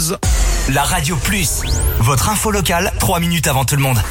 News. La Radio Plus, votre info locale, 3 minutes avant tout le monde.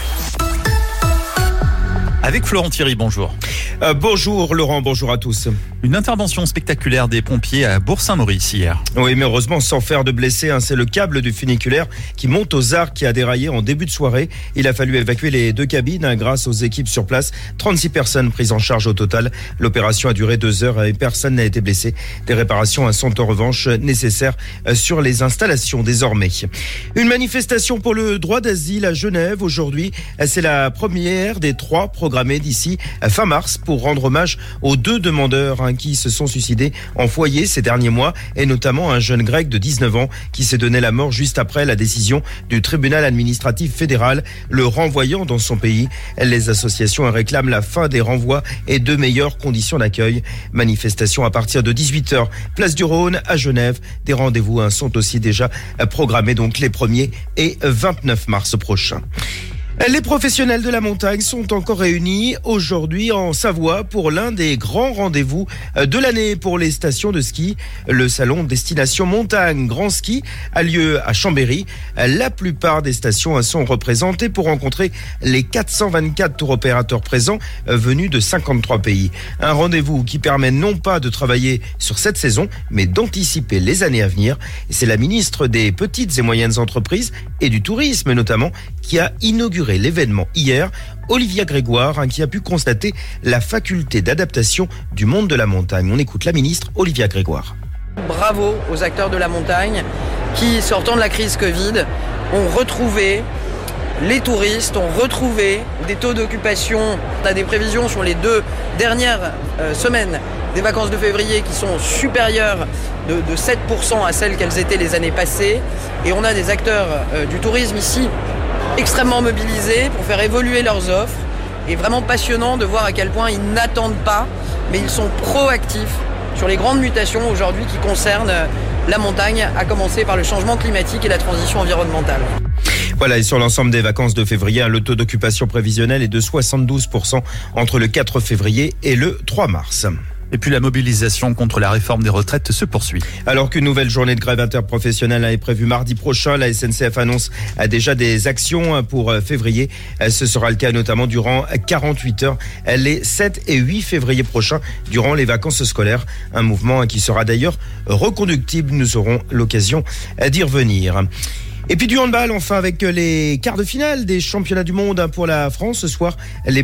Avec Florent Thierry, bonjour. Bonjour Laurent, bonjour à tous. Une intervention spectaculaire des pompiers à Bourg-Saint-Maurice hier. Oui, mais heureusement sans faire de blessés. C'est le câble du funiculaire qui monte aux Arcs qui a déraillé en début de soirée. Il a fallu évacuer les 2 cabines grâce aux équipes sur place. 36 personnes prises en charge au total. L'opération a duré 2 heures et personne n'a été blessé. Des réparations sont en revanche nécessaires sur les installations désormais. Une manifestation pour le droit d'asile à Genève aujourd'hui. C'est la première des 3 programmées d'ici fin mars pour rendre hommage aux 2 demandeurs qui se sont suicidés en foyer ces derniers mois et notamment un jeune grec de 19 ans qui s'est donné la mort juste après la décision du tribunal administratif fédéral le renvoyant dans son pays. Les associations réclament la fin des renvois et de meilleures conditions d'accueil. Manifestation à partir de 18h, place du Rhône à Genève. Des rendez-vous sont aussi déjà programmés donc les 1er et 29 mars prochains. Les professionnels de la montagne sont encore réunis aujourd'hui en Savoie pour l'un des grands rendez-vous de l'année pour les stations de ski. Le salon Destination Montagne Grand Ski a lieu à Chambéry. La plupart des stations sont représentées pour rencontrer les 424 tour opérateurs présents venus de 53 pays. Un rendez-vous qui permet non pas de travailler sur cette saison, mais d'anticiper les années à venir. C'est la ministre des Petites et Moyennes Entreprises et du Tourisme notamment qui a inauguré l'événement hier, Olivia Grégoire, qui a pu constater la faculté d'adaptation du monde de la montagne. On écoute la ministre Olivia Grégoire. Bravo aux acteurs de la montagne qui, sortant de la crise Covid, ont retrouvé les touristes, ont retrouvé des taux d'occupation. On a des prévisions sur les 2 dernières semaines des vacances de février qui sont supérieures de 7% à celles qu'elles étaient les années passées. Et on a des acteurs du tourisme ici extrêmement mobilisés pour faire évoluer leurs offres. Et vraiment passionnant de voir à quel point ils n'attendent pas, mais ils sont proactifs sur les grandes mutations aujourd'hui qui concernent la montagne, à commencer par le changement climatique et la transition environnementale. Voilà, et sur l'ensemble des vacances de février, le taux d'occupation prévisionnel est de 72% entre le 4 février et le 3 mars. Et puis la mobilisation contre la réforme des retraites se poursuit. Alors qu'une nouvelle journée de grève interprofessionnelle est prévue mardi prochain, la SNCF annonce déjà des actions pour février. Ce sera le cas notamment durant 48 heures les 7 et 8 février prochains, durant les vacances scolaires. Un mouvement qui sera d'ailleurs reconductible. Nous aurons l'occasion d'y revenir. Et puis du handball, enfin, avec les quarts de finale des championnats du monde pour la France ce soir. Les